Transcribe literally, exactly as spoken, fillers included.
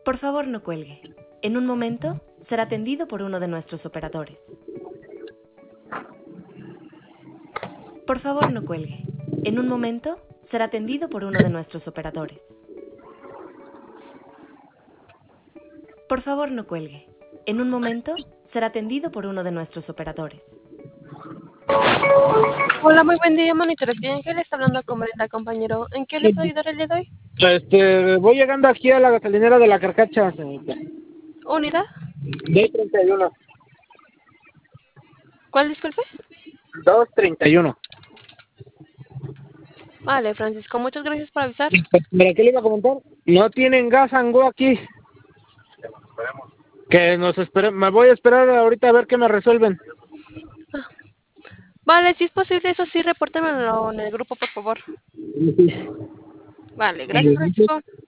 Por favor, no cuelgue. En un momento será atendido por uno de nuestros operadores. Por favor, no cuelgue. En un momento será atendido por uno de nuestros operadores. Por favor, no cuelgue. En un momento será atendido por uno de nuestros operadores. Hola, muy buen día, Monitorología Ángel. Está hablando con Brenda, compañero. ¿En qué le puedo ayudar el día de hoy? Este, voy llegando aquí a la gasolinera de la Carcacha, señorita. ¿Unidad? D treinta y uno. ¿Cuál, disculpe? dos treinta y uno. Vale, Francisco, muchas gracias por avisar. ¿Para qué le iba a comentar? No tienen gas Ango aquí. Que nos esperen. Me voy a esperar ahorita a ver qué me resuelven. Vale, si es posible, eso sí, repórtemelo en el grupo, por favor. Vale, gracias, Francisco.